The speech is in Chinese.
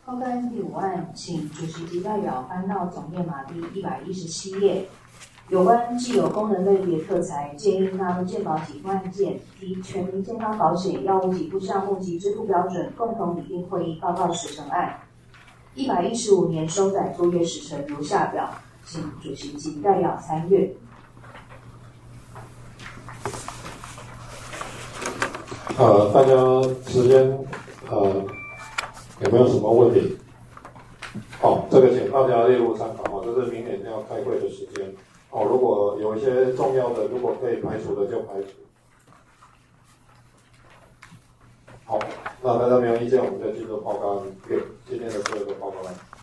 报告案第5案，请主席及代表翻到总页码第117页。有关既有功能类别特材，建议纳入健保给付案件及全民健康保险药物给付项目及支付标准共同拟定会议报告时程案，115年收载作业时程如下表，请主席及代表参阅。 大家时间有没有什么问题？这个请大家列入参考这是明年要开会的时间。如果有一些重要的，如果可以排除的就排除。好，那大家没有意见，我们就进入报告案，今天的最后一个报告案。